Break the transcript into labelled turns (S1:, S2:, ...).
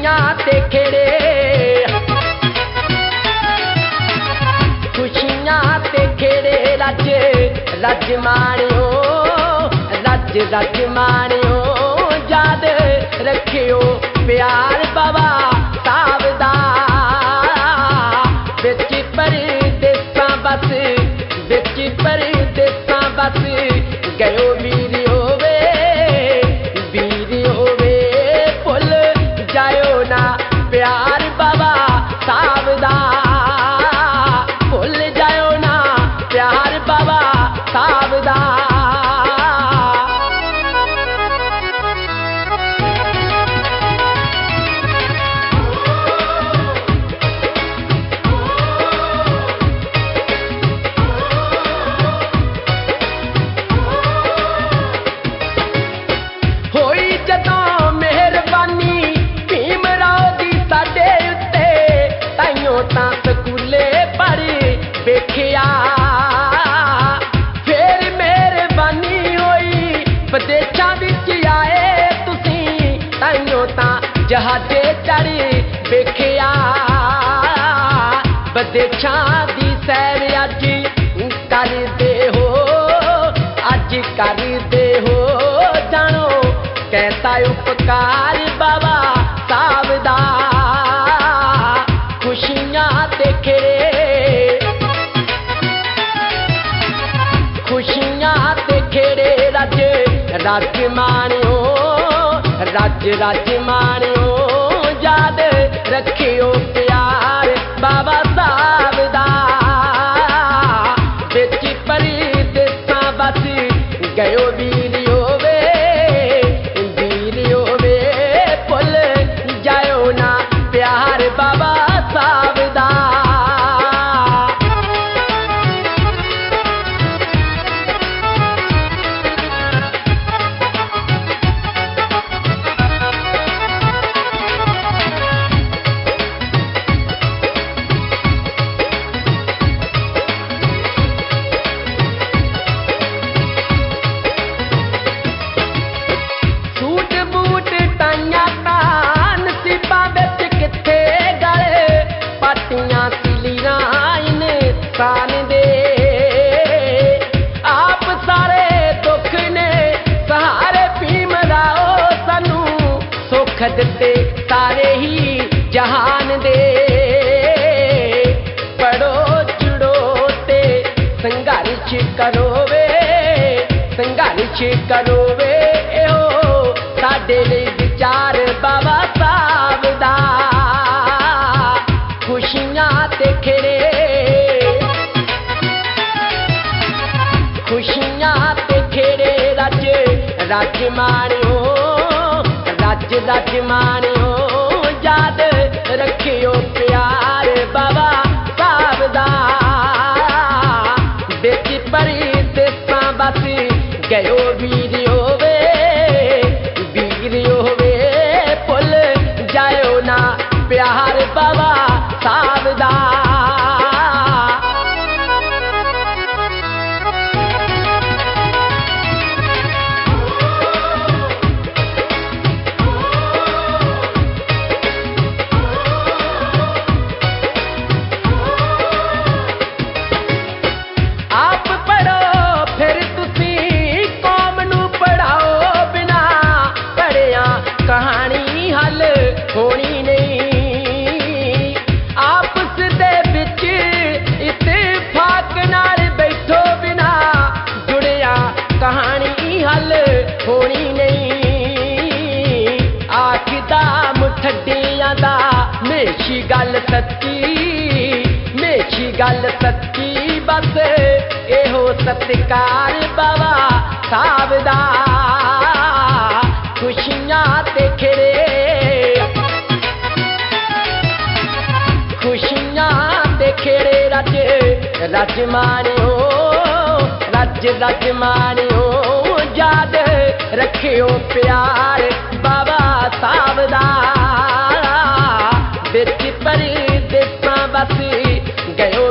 S1: खुशियां ते खेड़े खुशियां ते खेड़े रज रज माणियो रज रज माणियो याद रखियो प्यार बाबा साहब दा बिच परदेसां बस बिच परदेसां बस गयो वीर होवे भुल जायो ना प्यार बाबा साहब दा भुल जायो ना प्यार बाबा साहब दा स्कूले पर वेखिया फिर मेहरबानी होई विदेशां विच आए तुसीं ताइयों तां जहाजे चढ़ वेखिया विदेशां दी सैर अज करदे हो जानो कैसा उपकार बाबा साहब दा खुशियां ते खेड़े खुशियां ते खेड़े रज रज माणियो रज रज माणियो याद रखियो प्यार बाबा साहब दा बिच परदेसां बस गयो वीर होवे भुल जायो ना प्यार बाबा साहब दा सूट बूट टाइयां तां नसीबां विच किथे गले पाटियां सिलियां इंसान दे आप सारे दुख ने सहारे भीम राओ सानू सुख दिते सारे ही जहान दे पढ़ो जुड़ो ते संघर्ष करो वे एहो साडे लई विचार बाबा साहब दा खुशियां ते खेड़े खुशियां ते खेड़े रज रज माणियो रज रज माणियो याद रखियो प्यार बाबा साहब दा बिच परदेसां बस गयो वीर होवे भुल जायो ना प्यार बाबा साहब दा आप पढ़ो फिर तुसी कौम नू पढ़ाओ बिना पढ़िया कहानी हल होनी नहीं आपस दे विच इत्तेफाक नाल बैठो बिना जुड़िया कहानी हल होनी नहीं आखदा मुठड़ियां दा मेशी गल सच्ची बस एहो सत्कार बाबा साहब दा खुशियां ते खेड़े खुशियां ते खेड़े रज रज माणियो याद रखियो प्यार बाबा साहब दा बिच परदेसां बस गयो